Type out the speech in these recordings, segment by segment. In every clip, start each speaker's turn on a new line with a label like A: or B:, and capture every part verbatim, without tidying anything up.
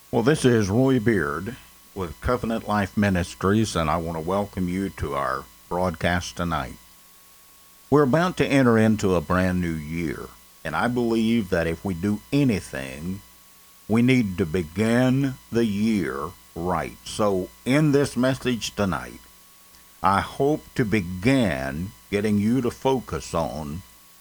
A: Well, this is Roy Beard with Covenant Life Ministries, and I want to welcome you to our broadcast tonight. We're about to enter into a brand new year, and I believe that if we do anything, we need to begin the year right. So, in this message tonight, I hope to begin getting you to focus on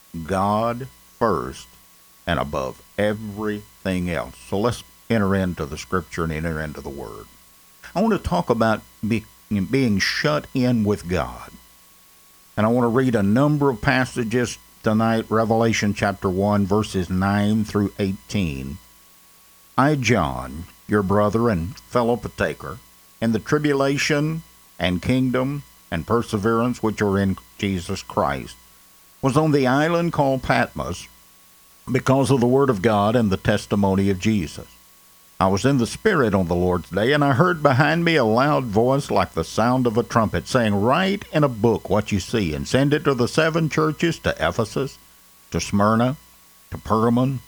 A: God first and above everything else. So let's enter into the scripture and enter into the word. I want to talk about be, being shut in with God. And I want to read a number of passages tonight, Revelation chapter one, verses nine through eighteen. I, John, your brother and fellow partaker, in the tribulation and kingdom and perseverance which are in Jesus Christ, was on the island called Patmos because of the word of God and the testimony of Jesus. I was in the Spirit on the Lord's day, and I heard behind me a loud voice like the sound of a trumpet, saying, Write in a book what you see, and send it to the seven churches, to Ephesus, to Smyrna, to Pergamon,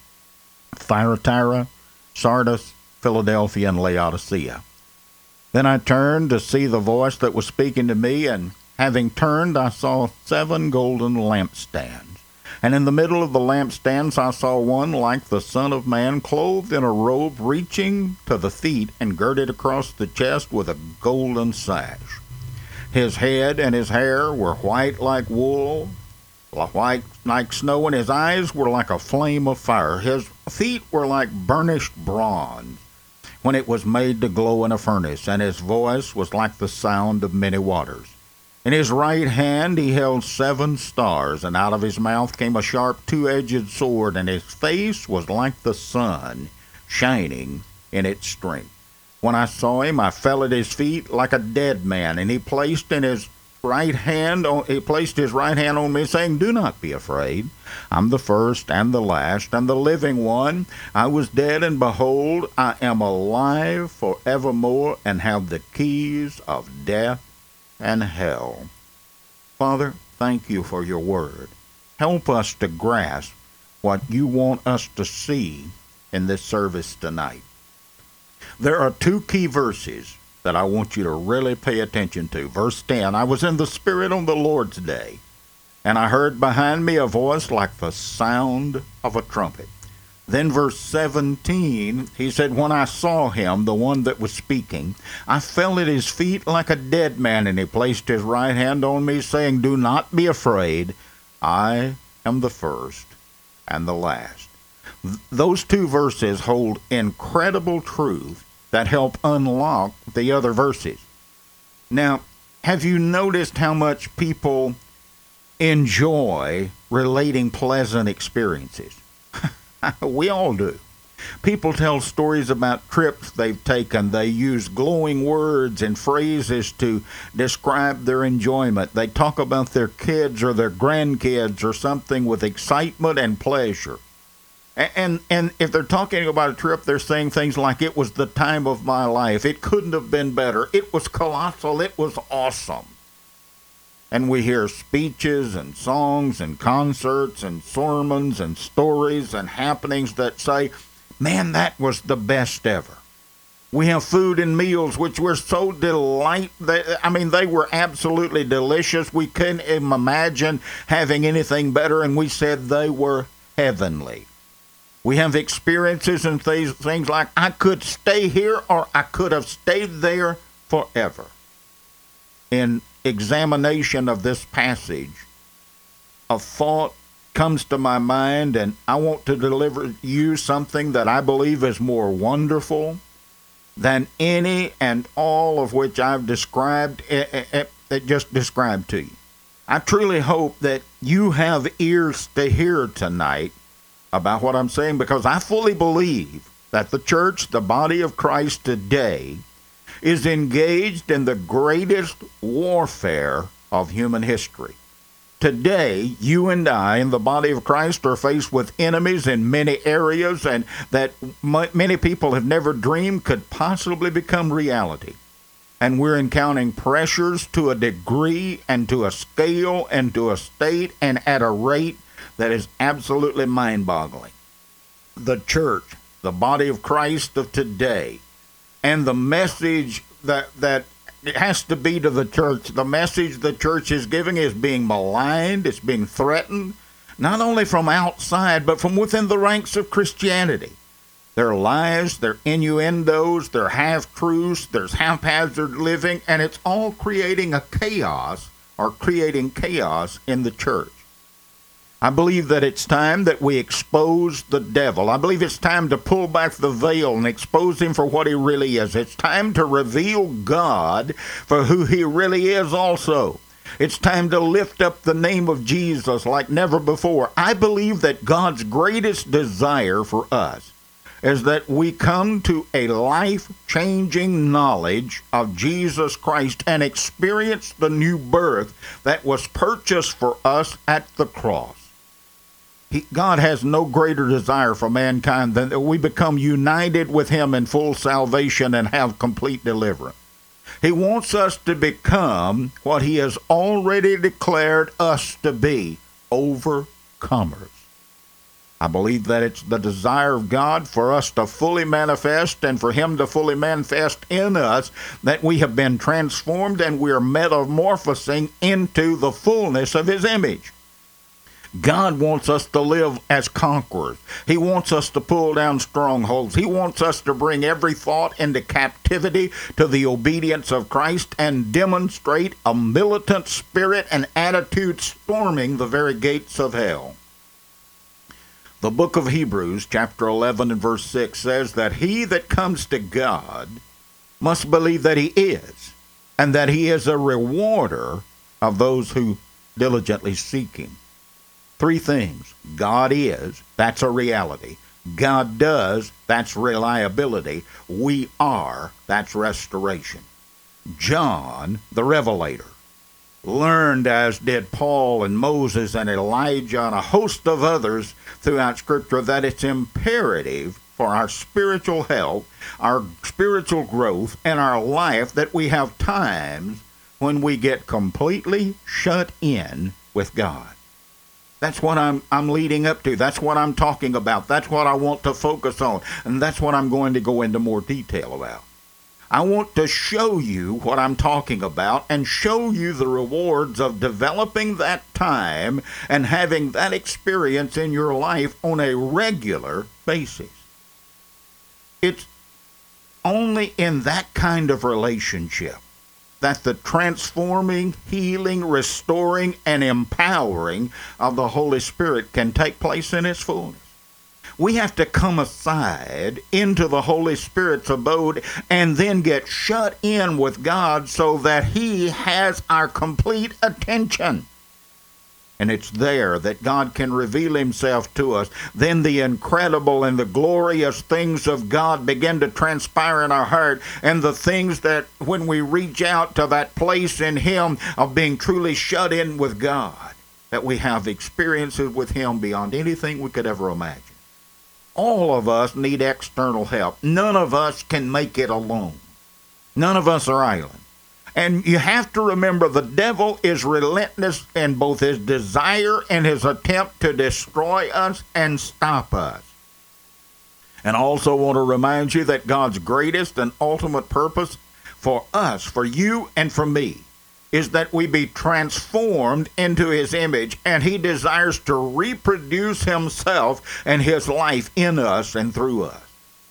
A: Thyatira, Sardis, Philadelphia, and Laodicea. Then I turned to see the voice that was speaking to me, and having turned, I saw seven golden lampstands. And in the middle of the lampstands I saw one like the Son of Man, clothed in a robe reaching to the feet and girded across the chest with a golden sash. His head and his hair were white like wool, white like snow, and his eyes were like a flame of fire. His feet were like burnished bronze when it was made to glow in a furnace, and his voice was like the sound of many waters. In his right hand he held seven stars, and out of his mouth came a sharp two-edged sword, and his face was like the sun, shining in its strength. When I saw him, I fell at his feet like a dead man, and he placed in his right hand, on, he placed his right hand on me, saying, Do not be afraid. I'm the first and the last and the living one. I was dead, and behold, I am alive forevermore, and have the keys of death and hell. Father, thank you for your word. Help us to grasp what you want us to see in this service tonight. There are two key verses that I want you to really pay attention to. Verse ten, I was in the Spirit on the Lord's day, and I heard behind me a voice like the sound of a trumpet. Then verse seventeen, he said, When I saw him, the one that was speaking, I fell at his feet like a dead man, and he placed his right hand on me, saying, Do not be afraid. I am the first and the last. Th- those two verses hold incredible truth that help unlock the other verses. Now, have you noticed how much people enjoy relating pleasant experiences? We all do. People tell stories about trips they've taken. They use glowing words and phrases to describe their enjoyment. They talk about their kids or their grandkids or something with excitement and pleasure. And, and, and if they're talking about a trip, they're saying things like, it was the time of my life. It couldn't have been better. It was colossal. It was awesome. And we hear speeches and songs and concerts and sermons and stories and happenings that say, man, that was the best ever. We have food and meals which were so delight. I mean, they were absolutely delicious. We couldn't even imagine having anything better, and we said they were heavenly. We have experiences and th- things like, I could stay here or I could have stayed there forever. In examination of this passage, a thought comes to my mind, and I want to deliver you something that I believe is more wonderful than any and all of which I've described, it, it just described to you. I truly hope that you have ears to hear tonight about what I'm saying, because I fully believe that the church, the body of Christ today, is engaged in the greatest warfare of human history. Today, you and I in the body of Christ are faced with enemies in many areas, and that m- many people have never dreamed could possibly become reality. And we're encountering pressures to a degree and to a scale and to a state and at a rate that is absolutely mind-boggling. The church, the body of Christ of today, and the message that that it has to be to the church. The message the church is giving is being maligned, it's being threatened, not only from outside, but from within the ranks of Christianity. There are lies, there are innuendos, there are half-truths, there's haphazard living, and it's all creating a chaos, or creating chaos in the church. I believe that it's time that we expose the devil. I believe it's time to pull back the veil and expose him for what he really is. It's time to reveal God for who he really is also. It's time to lift up the name of Jesus like never before. I believe that God's greatest desire for us is that we come to a life-changing knowledge of Jesus Christ and experience the new birth that was purchased for us at the cross. He, God has no greater desire for mankind than that we become united with him in full salvation and have complete deliverance. He wants us to become what he has already declared us to be, overcomers. I believe that it's the desire of God for us to fully manifest and for him to fully manifest in us that we have been transformed and we are metamorphosing into the fullness of his image. God wants us to live as conquerors. He wants us to pull down strongholds. He wants us to bring every thought into captivity to the obedience of Christ and demonstrate a militant spirit and attitude storming the very gates of hell. The book of Hebrews, chapter eleven and verse six, says that he that comes to God must believe that he is, and that he is a rewarder of those who diligently seek him. Three things. God is, that's a reality. God does, that's reliability. We are, that's restoration. John, the Revelator, learned, as did Paul and Moses and Elijah and a host of others throughout Scripture, that it's imperative for our spiritual health, our spiritual growth, and our life that we have times when we get completely shut in with God. That's what I'm I'm leading up to. That's what I'm talking about. That's what I want to focus on. And that's what I'm going to go into more detail about. I want to show you what I'm talking about and show you the rewards of developing that time and having that experience in your life on a regular basis. It's only in that kind of relationship that the transforming, healing, restoring, and empowering of the Holy Spirit can take place in its fullness. We have to come aside into the Holy Spirit's abode and then get shut in with God so that he has our complete attention. And it's there that God can reveal himself to us. Then the incredible and the glorious things of God begin to transpire in our heart. And the things that when we reach out to that place in him of being truly shut in with God, that we have experiences with him beyond anything we could ever imagine. All of us need external help. None of us can make it alone. None of us are island. And you have to remember the devil is relentless in both his desire and his attempt to destroy us and stop us. And I also want to remind you that God's greatest and ultimate purpose for us, for you and for me, is that we be transformed into his image, and he desires to reproduce himself and his life in us and through us.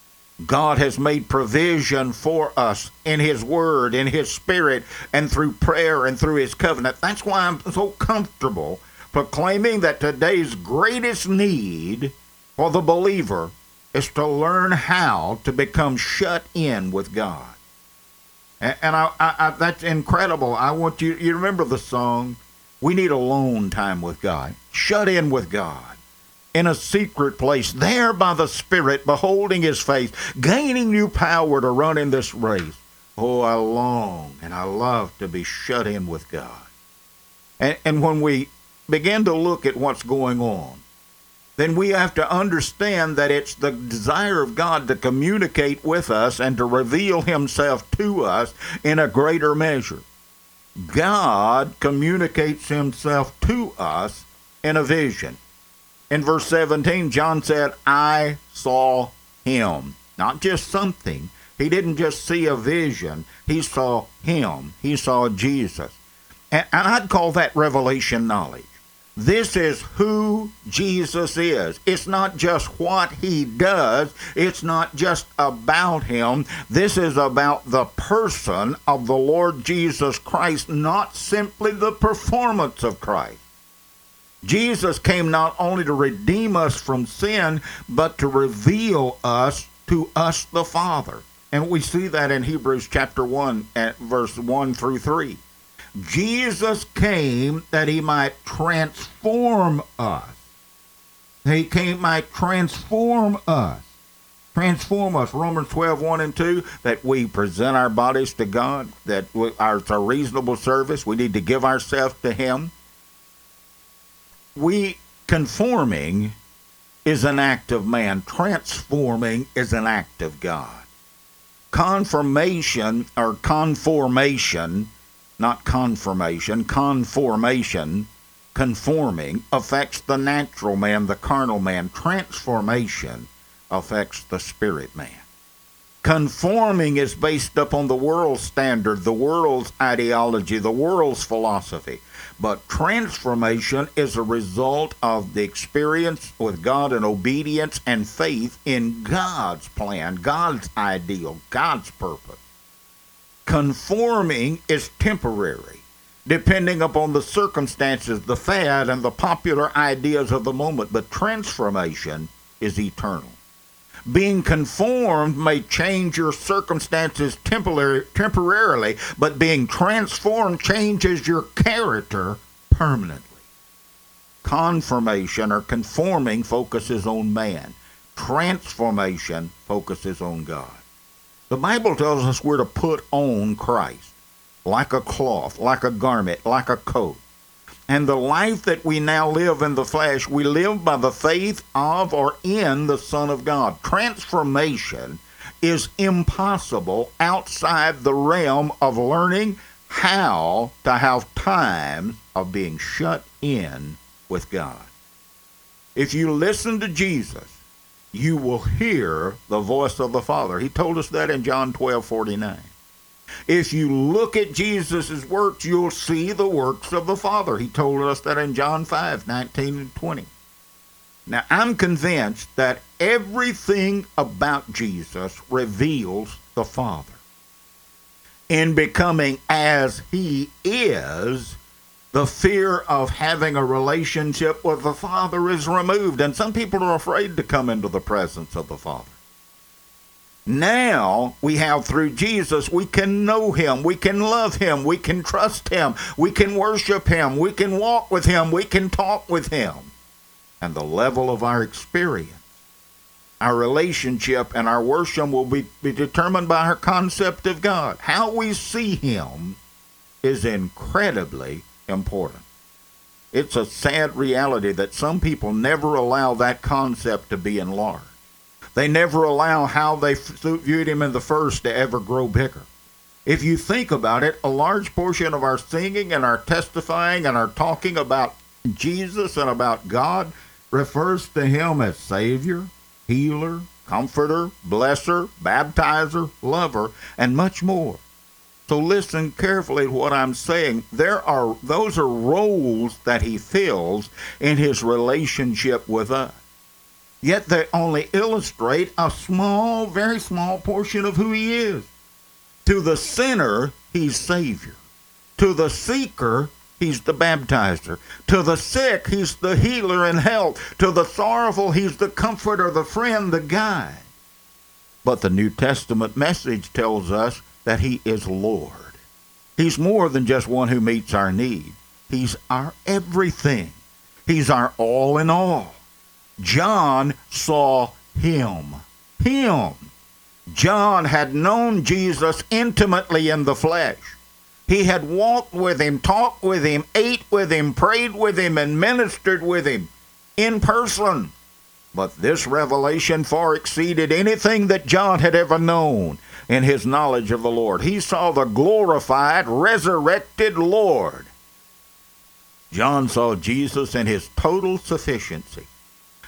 A: God has made provision for us in his word, in his spirit, and through prayer and through his covenant. That's why I'm so comfortable proclaiming that today's greatest need for the believer is to learn how to become shut in with God. And, and I, I, I, that's incredible. I want you, you remember the song, we need alone time with God, shut in with God. In a secret place, there by the Spirit, beholding his face, gaining new power to run in this race. Oh, I long and I love to be shut in with God. And, and when we begin to look at what's going on, then we have to understand that it's the desire of God to communicate with us and to reveal himself to us in a greater measure. God communicates himself to us in a vision. In verse seventeen, John said, I saw him. Not just something. He didn't just see a vision. He saw him. He saw Jesus. And I'd call that revelation knowledge. This is who Jesus is. It's not just what he does. It's not just about him. This is about the person of the Lord Jesus Christ, not simply the performance of Christ. Jesus came not only to redeem us from sin, but to reveal us to us the Father. And we see that in Hebrews chapter one, at verse one through three. Jesus came that he might transform us. He came might transform us. Transform us. Romans twelve, one and two, that we present our bodies to God, that we, our, it's a reasonable service. We need to give ourselves to him. We, conforming is an act of man. Transforming is an act of God. Confirmation or conformation, not confirmation, conformation, conforming, affects the natural man, the carnal man. Transformation affects the spirit man. Conforming is based upon the world's standard, the world's ideology, the world's philosophy. But transformation is a result of the experience with God and obedience and faith in God's plan, God's ideal, God's purpose. Conforming is temporary, depending upon the circumstances, the fad, and the popular ideas of the moment, but transformation is eternal. Being conformed may change your circumstances temporary, temporarily, but being transformed changes your character permanently. Confirmation or conforming focuses on man. Transformation focuses on God. The Bible tells us we're to put on Christ, like a cloth, like a garment, like a coat. And the life that we now live in the flesh, we live by the faith of or in the Son of God. Transformation is impossible outside the realm of learning how to have time of being shut in with God. If you listen to Jesus, you will hear the voice of the Father. He told us that in John twelve forty-nine. If you look at Jesus' works, you'll see the works of the Father. He told us that in John five nineteen and twenty. Now, I'm convinced that everything about Jesus reveals the Father. In becoming as he is, the fear of having a relationship with the Father is removed, and some people are afraid to come into the presence of the Father. Now we have, through Jesus, we can know him, we can love him, we can trust him, we can worship him, we can walk with him, we can talk with him. And the level of our experience, our relationship, and our worship will be, be determined by our concept of God. How we see him is incredibly important. It's a sad reality that some people never allow that concept to be enlarged. They never allow how they viewed him in the first to ever grow bigger. If you think about it, a large portion of our singing and our testifying and our talking about Jesus and about God refers to him as Savior, Healer, Comforter, Blesser, Baptizer, Lover, and much more. So listen carefully to what I'm saying. There are, those are roles that he fills in his relationship with us. Yet they only illustrate a small, very small portion of who he is. To the sinner, he's Savior. To the seeker, he's the baptizer. To the sick, he's the healer and health. To the sorrowful, he's the comforter, the friend, the guide. But the New Testament message tells us that he is Lord. He's more than just one who meets our need. He's our everything. He's our all in all. John saw him. Him. John had known Jesus intimately in the flesh. He had walked with him, talked with him, ate with him, prayed with him, and ministered with him in person. But this revelation far exceeded anything that John had ever known in his knowledge of the Lord. He saw the glorified, resurrected Lord. John saw Jesus in his total sufficiency.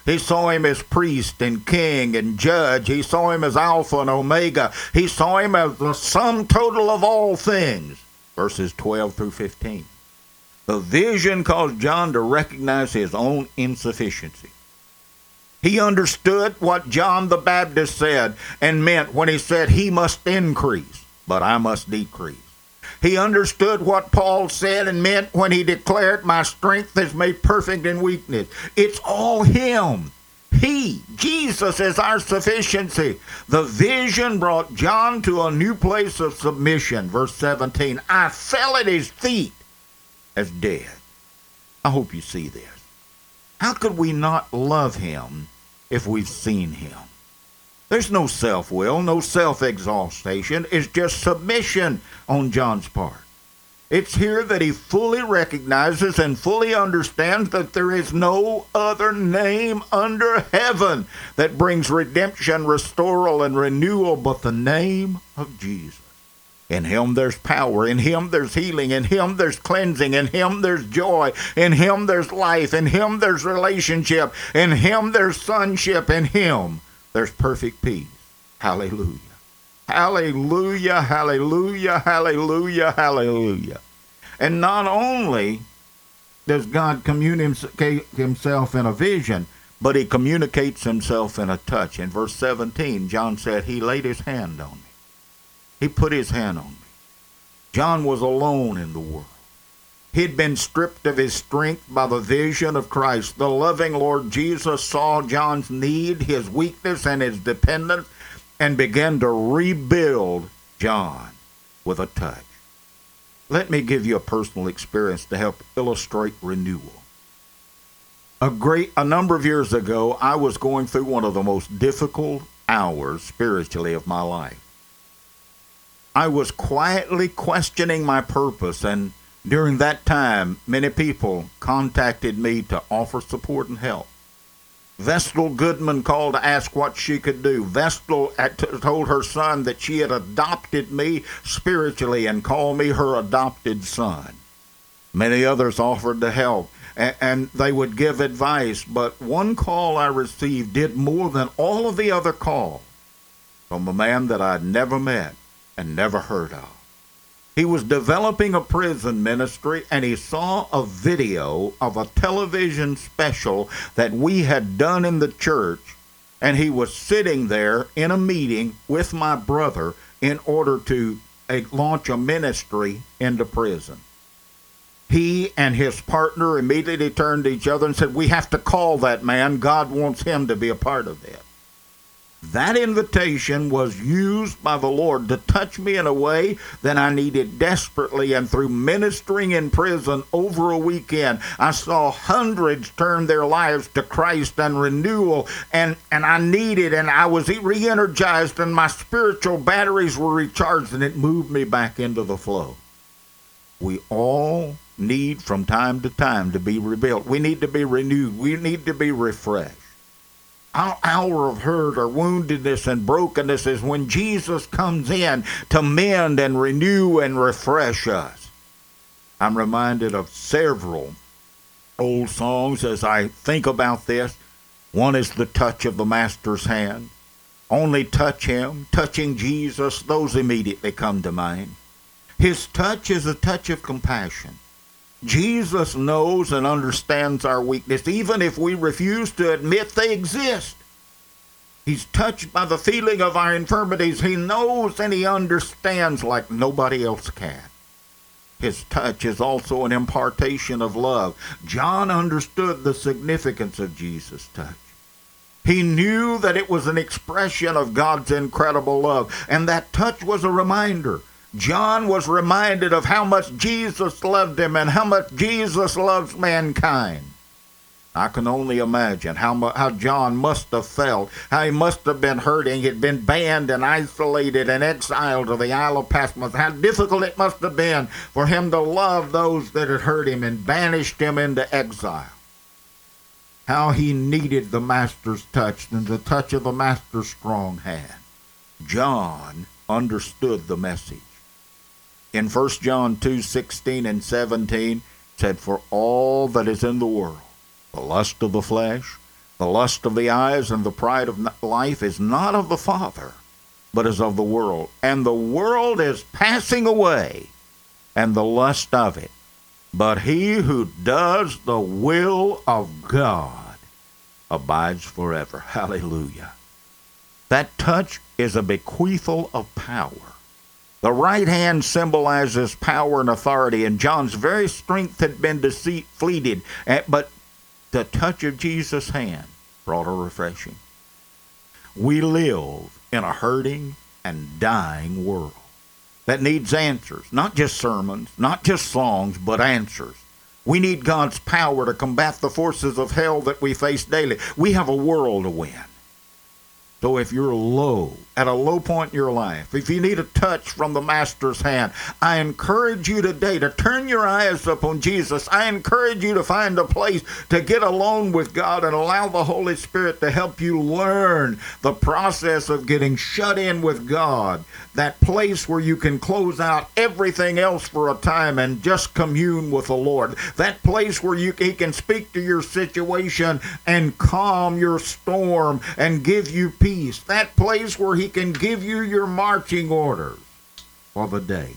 A: He saw him as priest and king and judge. He saw him as Alpha and Omega. He saw him as the sum total of all things. Verses twelve through fifteen. The vision caused John to recognize his own insufficiency. He understood what John the Baptist said and meant when he said, he must increase, but I must decrease. He understood what Paul said and meant when he declared, my strength is made perfect in weakness. It's all him. He, Jesus, is our sufficiency. The vision brought John to a new place of submission. Verse seventeen, I fell at his feet as dead. I hope you see this. How could we not love him if we've seen him? There's no self-will, no self-exaltation. It's just submission on John's part. It's here that he fully recognizes and fully understands that there is no other name under heaven that brings redemption, restoral, and renewal but the name of Jesus. In him there's power. In him there's healing. In him there's cleansing. In him there's joy. In him there's life. In him there's relationship. In him there's sonship. In him there's perfect peace. Hallelujah. Hallelujah, hallelujah, hallelujah, hallelujah. And not only does God communicate himself in a vision, but he communicates himself in a touch. In verse seventeen, John said, he laid his hand on me. He put his hand on me. John was alone in the world. He'd been stripped of his strength by the vision of Christ. The loving Lord Jesus saw John's need, his weakness, and his dependence, and began to rebuild John with a touch. Let me give you a personal experience to help illustrate renewal. A great, a number of years ago, I was going through one of the most difficult hours spiritually of my life. I was quietly questioning my purpose, and during that time, many people contacted me to offer support and help. Vestal Goodman called to ask what she could do. Vestal had t- told her son that she had adopted me spiritually and called me her adopted son. Many others offered to help, and, and they would give advice, but one call I received did more than all of the other calls, from a man that I'd never met and never heard of. He was developing a prison ministry, and he saw a video of a television special that we had done in the church, and he was sitting there in a meeting with my brother in order to uh, launch a ministry into prison. He and his partner immediately turned to each other and said, we have to call that man. God wants him to be a part of this. That invitation was used by the Lord to touch me in a way that I needed desperately, and through ministering in prison over a weekend, I saw hundreds turn their lives to Christ and renewal, and, and I needed, and I was re-energized, and my spiritual batteries were recharged, and it moved me back into the flow. We all need from time to time to be rebuilt. We need to be renewed. We need to be refreshed. Our hour of hurt or woundedness and brokenness is when Jesus comes in to mend and renew and refresh us. I'm reminded of several old songs as I think about this. One is the touch of the Master's hand. Only touch him, touching Jesus, those immediately come to mind. His touch is a touch of compassion. Jesus knows and understands our weakness, even if we refuse to admit they exist. He's touched by the feeling of our infirmities. He knows and he understands like nobody else can. His touch is also an impartation of love. John understood the significance of Jesus' touch. He knew that it was an expression of God's incredible love, and that touch was a reminder. John was reminded of how much Jesus loved him and how much Jesus loves mankind. I can only imagine how mu- how John must have felt, how he must have been hurting. He'd been banned and isolated and exiled to the Isle of Patmos. How difficult it must have been for him to love those that had hurt him and banished him into exile. How he needed the Master's touch and the touch of the Master's strong hand. John understood the message. In First John two sixteen and seventeen, it said, for all that is in the world, the lust of the flesh, The lust of the eyes and the pride of life is not of the Father, but is of the world. And the world is passing away, and the lust of it. But he who does the will of God abides forever. Hallelujah. That touch is a bequeathal of power. The right hand symbolizes power and authority, and John's very strength had been deceit fleeted, but the touch of Jesus' hand brought a refreshing. We live in a hurting and dying world that needs answers, not just sermons, not just songs, but answers. We need God's power to combat the forces of hell that we face daily. We have a world to win. So if you're low, at a low point in your life, if you need a touch from the Master's hand, I encourage you today to turn your eyes upon Jesus. I encourage you to find a place to get alone with God and allow the Holy Spirit to help you learn the process of getting shut in with God, that place where you can close out everything else for a time and just commune with the Lord, that place where you, He can speak to your situation and calm your storm and give you peace. Peace, that place where He can give you your marching orders for the day.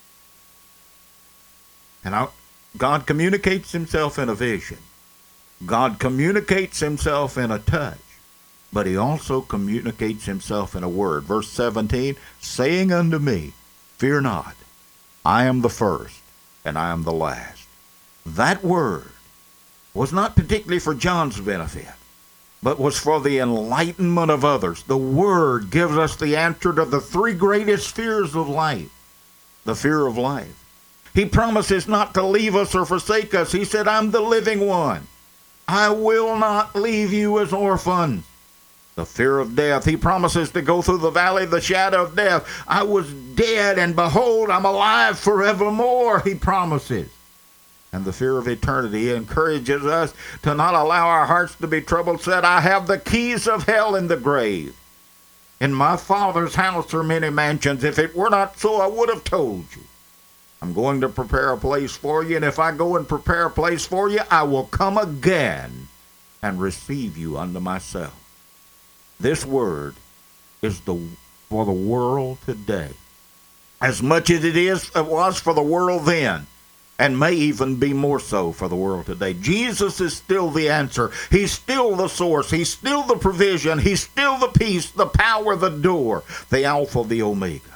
A: And I, God communicates Himself in a vision. God communicates Himself in a touch. But He also communicates Himself in a word. Verse seventeen, saying unto me, fear not, I am the first and I am the last. That word was not particularly for John's benefit, but was for the enlightenment of others. The Word gives us the answer to the three greatest fears of life. The fear of life. He promises not to leave us or forsake us. He said, I'm the living one. I will not leave you as orphans. The fear of death. He promises to go through the valley of the shadow of death. I was dead, and behold, I'm alive forevermore, He promises. And the fear of eternity. He encourages us to not allow our hearts to be troubled. Said, I have the keys of hell and the grave. In my Father's house are many mansions. If it were not so, I would have told you. I'm going to prepare a place for you, and if I go and prepare a place for you, I will come again and receive you unto myself. This word is the for the world today, as much as it is it was for the world then. And may even be more so for the world today. Jesus is still the answer. He's still the source. He's still the provision. He's still the peace, the power, the door, the Alpha, the Omega.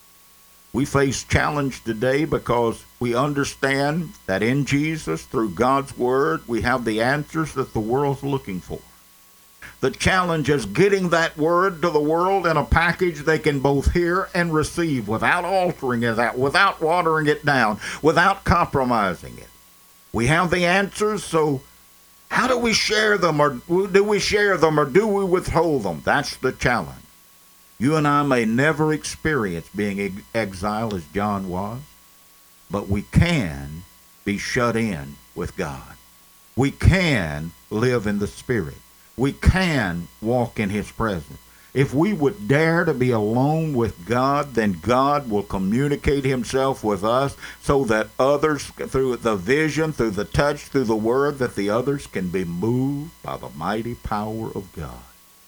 A: We face challenge today because we understand that in Jesus, through God's Word, we have the answers that the world's looking for. The challenge is getting that word to the world in a package they can both hear and receive without altering it, without watering it down, without compromising it. We have the answers, so how do we share them, or do we share them, or do we withhold them? That's the challenge. You and I may never experience being exiled as John was, but we can be shut in with God. We can live in the Spirit. We can walk in His presence. If we would dare to be alone with God, then God will communicate Himself with us so that others, through the vision, through the touch, through the word, that the others can be moved by the mighty power of God.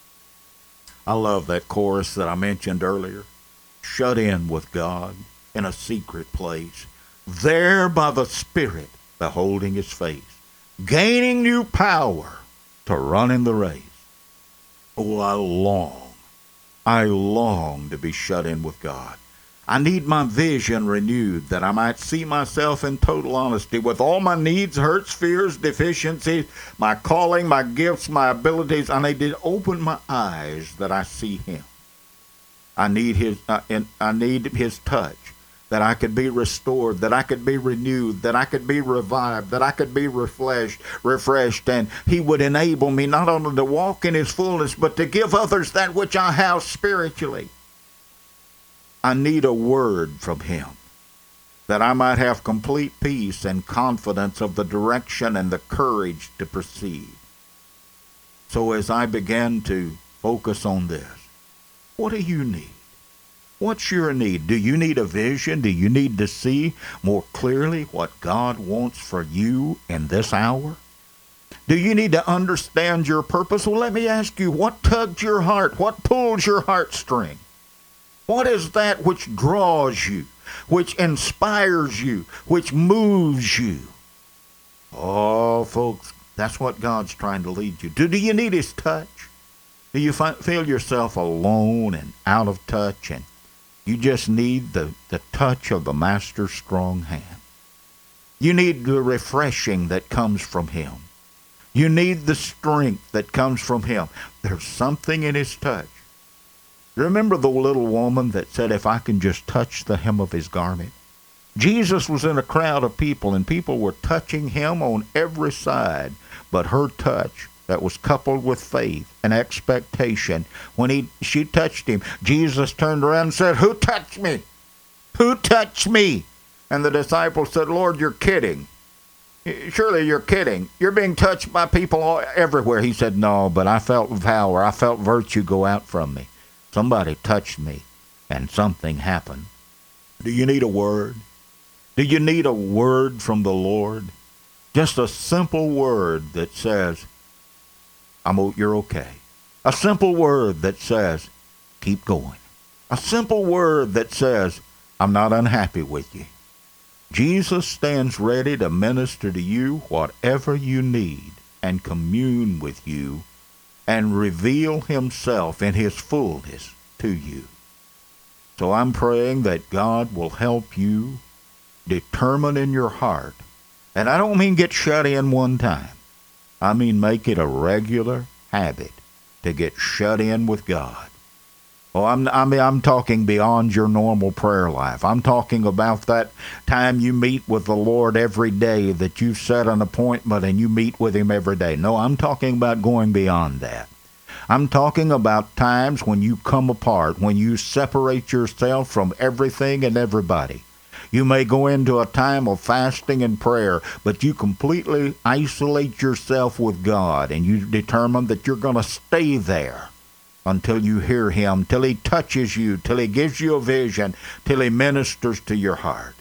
A: I love that chorus that I mentioned earlier. Shut in with God in a secret place, there by the Spirit, beholding His face, gaining new power to run in the race. Oh, I long, I long to be shut in with God. I need my vision renewed, that I might see myself in total honesty with all my needs, hurts, fears, deficiencies, my calling, my gifts, my abilities. I need to open my eyes that I see Him. I need His, uh, I need His touch, that I could be restored, that I could be renewed, that I could be revived, that I could be refreshed, refreshed, and He would enable me not only to walk in His fullness, but to give others that which I have spiritually. I need a word from Him, that I might have complete peace and confidence of the direction and the courage to proceed. So as I began to focus on this, what do you need? What's your need? Do you need a vision? Do you need to see more clearly what God wants for you in this hour? Do you need to understand your purpose? Well, let me ask you, what tugs your heart? What pulls your heartstring? What is that which draws you, which inspires you, which moves you? Oh, folks, that's what God's trying to lead you to. Do you need His touch? Do you fi- feel yourself alone and out of touch, and you just need the, the touch of the Master's strong hand? You need the refreshing that comes from Him. You need the strength that comes from Him. There's something in His touch. Remember the little woman that said, if I can just touch the hem of His garment? Jesus was in a crowd of people, and people were touching Him on every side. But her touch, that was coupled with faith and expectation, when he she touched Him, Jesus turned around and said, who touched me? Who touched me? And the disciples said, Lord, you're kidding. Surely you're kidding. You're being touched by people all, everywhere. He said, no, but I felt power. I felt virtue go out from me. Somebody touched me, and something happened. Do you need a word? Do you need a word from the Lord? Just a simple word that says, I'm, you're okay. A simple word that says, keep going. A simple word that says, I'm not unhappy with you. Jesus stands ready to minister to you whatever you need and commune with you and reveal Himself in His fullness to you. So I'm praying that God will help you determine in your heart, and I don't mean get shut in one time. I mean make it a regular habit to get shut in with God. Oh, I'm, I mean, I'm talking beyond your normal prayer life. I'm talking about that time you meet with the Lord every day, that you set an appointment and you meet with Him every day. No, I'm talking about going beyond that. I'm talking about times when you come apart, when you separate yourself from everything and everybody. You may go into a time of fasting and prayer, but you completely isolate yourself with God, and you determine that you're going to stay there until you hear Him, till He touches you, till He gives you a vision, till He ministers to your heart.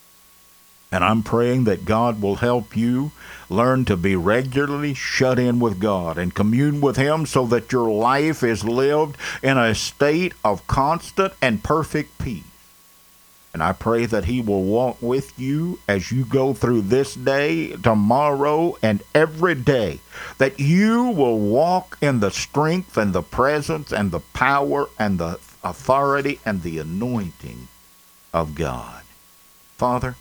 A: And I'm praying that God will help you learn to be regularly shut in with God and commune with Him so that your life is lived in a state of constant and perfect peace. And I pray that He will walk with you as you go through this day, tomorrow, and every day. That you will walk in the strength and the presence and the power and the authority and the anointing of God. Father,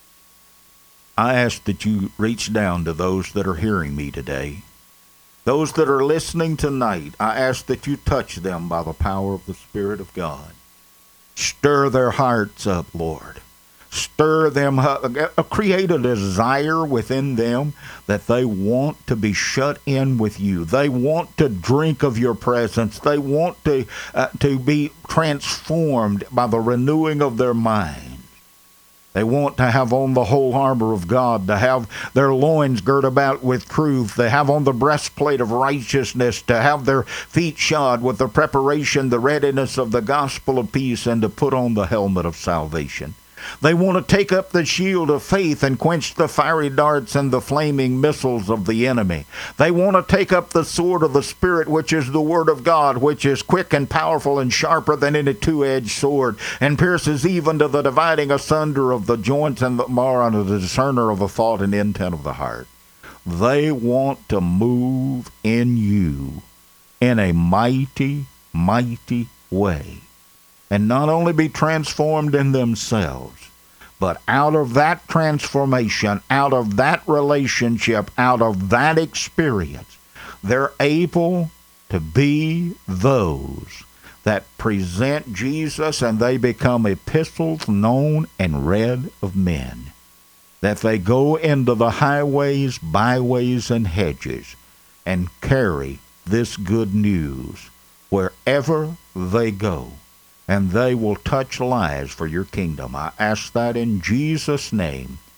A: I ask that you reach down to those that are hearing me today. Those that are listening tonight, I ask that you touch them by the power of the Spirit of God. Stir their hearts up, Lord. Stir them up. Create a desire within them that they want to be shut in with you. They want to drink of your presence. They want to, uh, to be transformed by the renewing of their mind. They want to have on the whole armor of God, to have their loins girt about with truth, to have on the breastplate of righteousness, to have their feet shod with the preparation, the readiness of the gospel of peace, and to put on the helmet of salvation. They want to take up the shield of faith and quench the fiery darts and the flaming missiles of the enemy. They want to take up the sword of the Spirit, which is the Word of God, which is quick and powerful and sharper than any two-edged sword, and pierces even to the dividing asunder of the joints and the marrow, and the discerner of the thought and intent of the heart. They want to move in you in a mighty, mighty way. And not only be transformed in themselves, but out of that transformation, out of that relationship, out of that experience, they're able to be those that present Jesus, and they become epistles known and read of men. That they go into the highways, byways, and hedges and carry this good news wherever they go. And they will touch lives for your kingdom. I ask that in Jesus' name.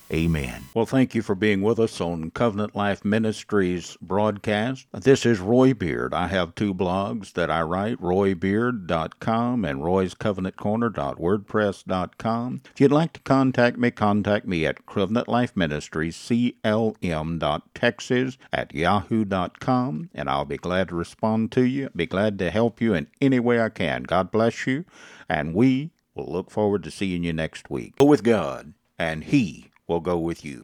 A: Amen. Well, thank you for being with us on Covenant Life Ministries broadcast. This is Roy Beard. I have two blogs that I write, roy beard dot com and roys covenant corner dot wordpress dot com. If you'd like to contact me, contact me at Covenant Life Ministries, C L M dot Texas at yahoo dot com, and I'll be glad to respond to you. Be glad to help you in any way I can. God bless you, and we will look forward to seeing you next week. Go with God, and He will go with you.